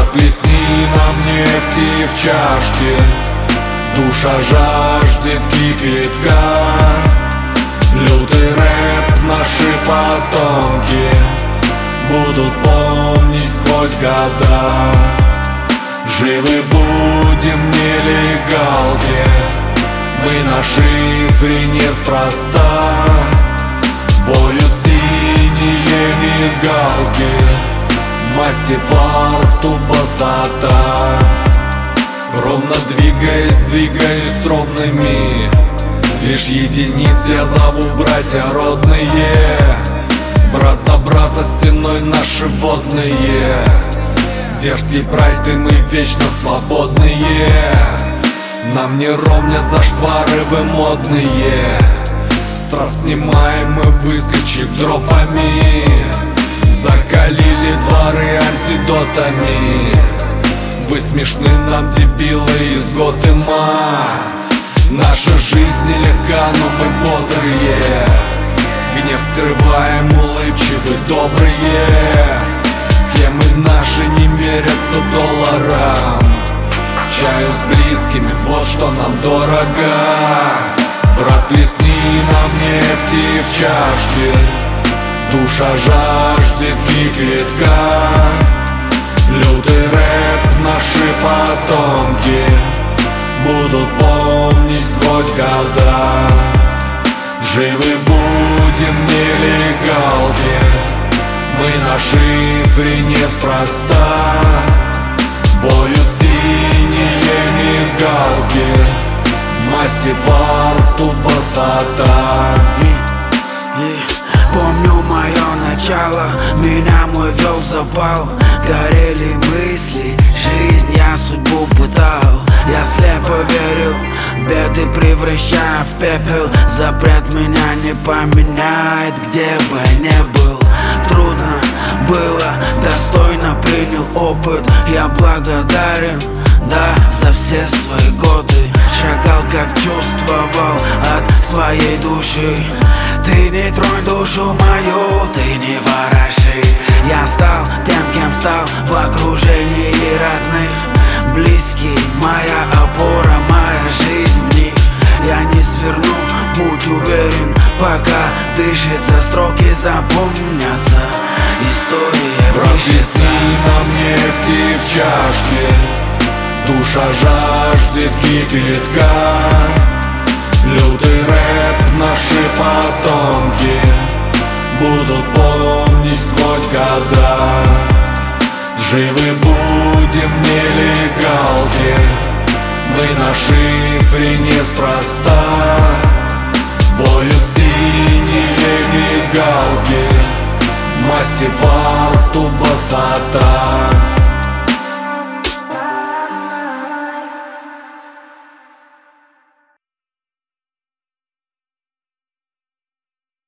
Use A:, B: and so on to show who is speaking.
A: Брат, плесни нам нефти в чашке, душа жаждет кипятка. Лютый рэп наши потомки будут помнить сквозь года. Живы будем в нелегалке, мы на шифре неспроста. Воют синие мигалки, масти флаг, тубасота. Ровно двигаясь ровными, лишь единиц я зову братья родные. Брат за брата стеной наши водные, дерзкий прайд и мы вечно свободные. Нам не ровнят зашквары вы модные, страст снимаем мы выскочек дропами. Закалили дворы антидотами, вы смешны нам, дебилы из Готэма. Наша жизнь нелегка, но мы бодрые, гнев скрываем, улыбчивы, добрые. Схемы наши не мерятся долларам, чаю с близкими, вот что нам дорого. Брат, плесни нам нефти в чашке, душа жаждет кипятка. Лютый рэп наши потомки будут помнить сквозь года. Живы будем в нелегалке, мы на шифре неспроста. Воют синие мигалки, масти фар, тубасота.
B: Помню мое начало, меня мой вел запал. Горели мысли, жизнь я судьбу пытал. Я слепо верил, беды превращая в пепел. Запрет меня не поменяет, где бы я не был. Трудно было, достойно принял опыт. Я благодарен, да, за все свои годы. Шагал, как чувствовал от своей души. Ты не тронь душу мою, ты не вороши. Я стал тем, кем стал в окружении родных. Близкие, моя опора, моя жизнь в них. Я не сверну, будь уверен, пока дышится, строки запомнятся. История
A: пишется. Нам нефти в чашке, душа жаждет кипятка. Лютый рэп наши потомки будут помнить сквозь года. Живы будем в нелегалке, мы на шифре неспроста. Воют синие мигалки, масти фар, тубасота.